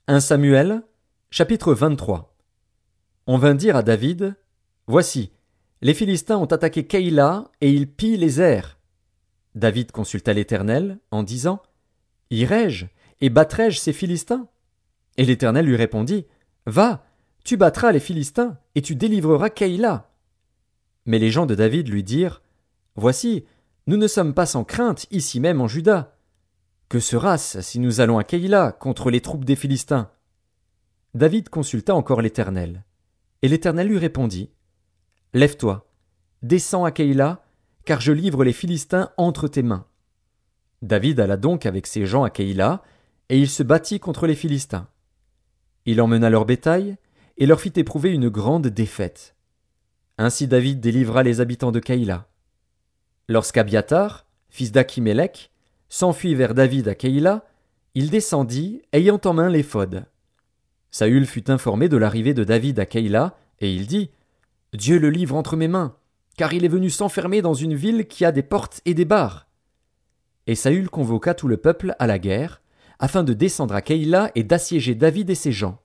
1 Samuel, chapitre 23. On vint dire à David, « Voici, les Philistins ont attaqué Keïla et ils pillent les airs. » David consulta l'Éternel en disant, « Irai-je et battrai-je ces Philistins ?» Et l'Éternel lui répondit, « Va, tu battras les Philistins et tu délivreras Keïla. » Mais les gens de David lui dirent, « Voici, nous ne sommes pas sans crainte ici même en Juda. Que sera-ce si nous allons à Keïla contre les troupes des Philistins ?» David consulta encore l'Éternel. Et l'Éternel lui répondit, « Lève-toi, descends à Keïla, car je livre les Philistins entre tes mains. » David alla donc avec ses gens à Keïla, et il se battit contre les Philistins. Il emmena leur bétail, et leur fit éprouver une grande défaite. Ainsi David délivra les habitants de Keïla. Lorsqu'Abiathar, fils d'Achimélec, s'enfuit vers David à Keïla, il descendit, ayant en main l'éphod. Saül fut informé de l'arrivée de David à Keïla, et il dit, « Dieu le livre entre mes mains, car il est venu s'enfermer dans une ville qui a des portes et des barres. » Et Saül convoqua tout le peuple à la guerre, afin de descendre à Keïla et d'assiéger David et ses gens.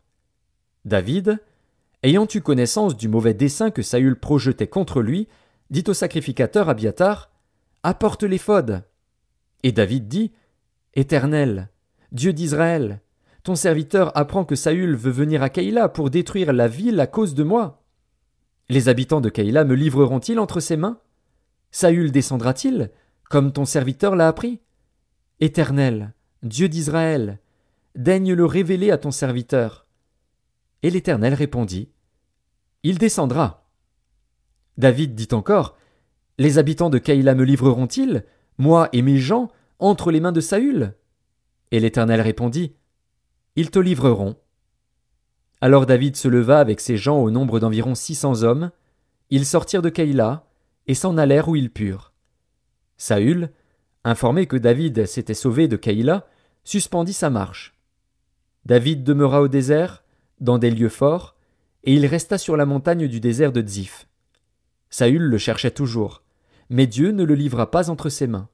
David, ayant eu connaissance du mauvais dessein que Saül projetait contre lui, dit au sacrificateur Abiathar, « Apporte l'éphod. » Et David dit, « Éternel, Dieu d'Israël, ton serviteur apprend que Saül veut venir à Keïla pour détruire la ville à cause de moi. Les habitants de Keïla me livreront-ils entre ses mains? Saül descendra-t-il, comme ton serviteur l'a appris? Éternel, Dieu d'Israël, daigne le révéler à ton serviteur. » Et l'Éternel répondit, « Il descendra. » David dit encore, « Les habitants de Keïla me livreront-ils, moi et mes gens, entre les mains de Saül? » Et l'Éternel répondit, « Ils te livreront. » Alors David se leva avec ses gens au nombre d'environ 600 hommes. Ils sortirent de Keïla et s'en allèrent où ils purent. Saül, informé que David s'était sauvé de Keïla, suspendit sa marche. David demeura au désert, dans des lieux forts, et il resta sur la montagne du désert de Ziph. Saül le cherchait toujours, mais Dieu ne le livra pas entre ses mains.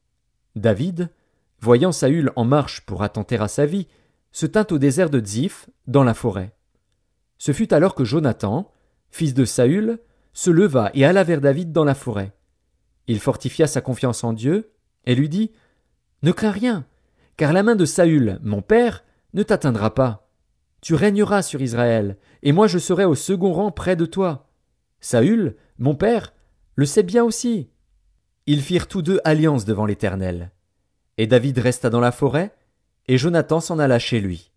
David, voyant Saül en marche pour attenter à sa vie, se tint au désert de Ziph, dans la forêt. Ce fut alors que Jonathan, fils de Saül, se leva et alla vers David dans la forêt. Il fortifia sa confiance en Dieu et lui dit, « Ne crains rien, car la main de Saül, mon père, ne t'atteindra pas. Tu régneras sur Israël, et moi je serai au second rang près de toi. Saül, mon père, le sait bien aussi. » Ils firent tous deux alliance devant l'Éternel. Et David resta dans la forêt, et Jonathan s'en alla chez lui.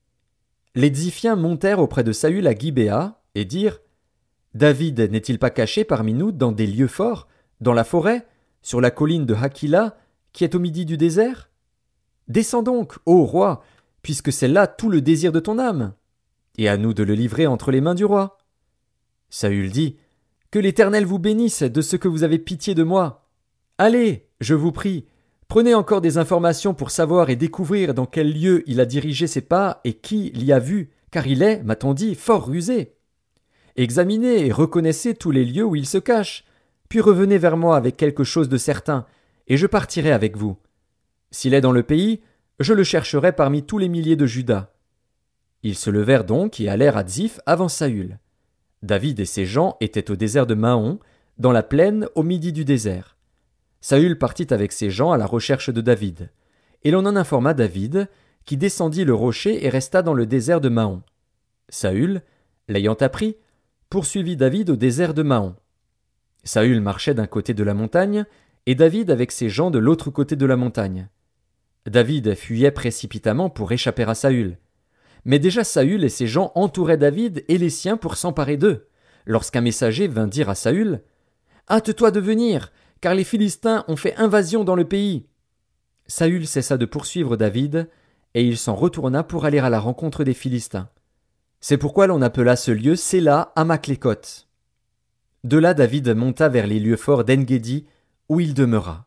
Les Ziphiens montèrent auprès de Saül à Gibéa, et dirent, « David n'est-il pas caché parmi nous dans des lieux forts, dans la forêt, sur la colline de Hakila, qui est au midi du désert? Descends donc, ô roi, puisque c'est là tout le désir de ton âme, et à nous de le livrer entre les mains du roi. » Saül dit, « Que l'Éternel vous bénisse de ce que vous avez pitié de moi. Allez, je vous prie, prenez encore des informations pour savoir et découvrir dans quel lieu il a dirigé ses pas et qui l'y a vu, car il est, m'a-t-on dit, fort rusé. Examinez et reconnaissez tous les lieux où il se cache, puis revenez vers moi avec quelque chose de certain, et je partirai avec vous. S'il est dans le pays, je le chercherai parmi tous les milliers de Juda. » Ils se levèrent donc et allèrent à Ziph avant Saül. David et ses gens étaient au désert de Maon, dans la plaine au midi du désert. Saül partit avec ses gens à la recherche de David. Et l'on en informa David, qui descendit le rocher et resta dans le désert de Maon. Saül, l'ayant appris, poursuivit David au désert de Maon. Saül marchait d'un côté de la montagne, et David avec ses gens de l'autre côté de la montagne. David fuyait précipitamment pour échapper à Saül. Mais déjà Saül et ses gens entouraient David et les siens pour s'emparer d'eux, lorsqu'un messager vint dire à Saül, « Hâte-toi de venir, car les Philistins ont fait invasion dans le pays. » Saül cessa de poursuivre David, et il s'en retourna pour aller à la rencontre des Philistins. C'est pourquoi l'on appela ce lieu Séla Hamaklékot. De là David monta vers les lieux forts d'En-Guédi, où il demeura.